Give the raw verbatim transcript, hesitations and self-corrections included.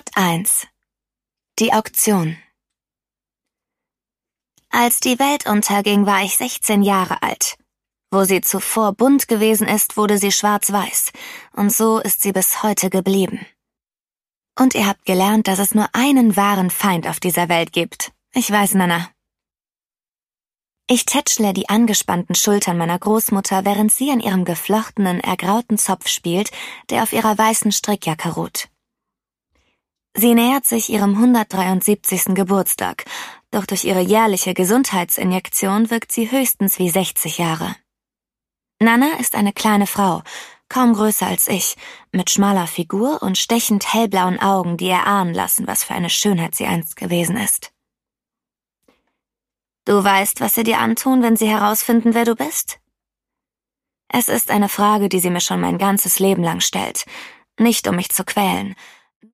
Plot eins. Die Auktion. Als die Welt unterging, war ich sechzehn Jahre alt. Wo sie zuvor bunt gewesen ist, wurde sie schwarz-weiß, und so ist sie bis heute geblieben. Und ihr habt gelernt, dass es nur einen wahren Feind auf dieser Welt gibt. Ich weiß, Nana. Ich tätschle die angespannten Schultern meiner Großmutter, während sie an ihrem geflochtenen, ergrauten Zopf spielt, der auf ihrer weißen Strickjacke ruht. Sie nähert sich ihrem hundertdreiundsiebzigsten Geburtstag, doch durch ihre jährliche Gesundheitsinjektion wirkt sie höchstens wie sechzig Jahre. Nana ist eine kleine Frau, kaum größer als ich, mit schmaler Figur und stechend hellblauen Augen, die erahnen lassen, was für eine Schönheit sie einst gewesen ist. Du weißt, was sie dir antun, wenn sie herausfinden, wer du bist? Es ist eine Frage, die sie mir schon mein ganzes Leben lang stellt, nicht um mich zu quälen,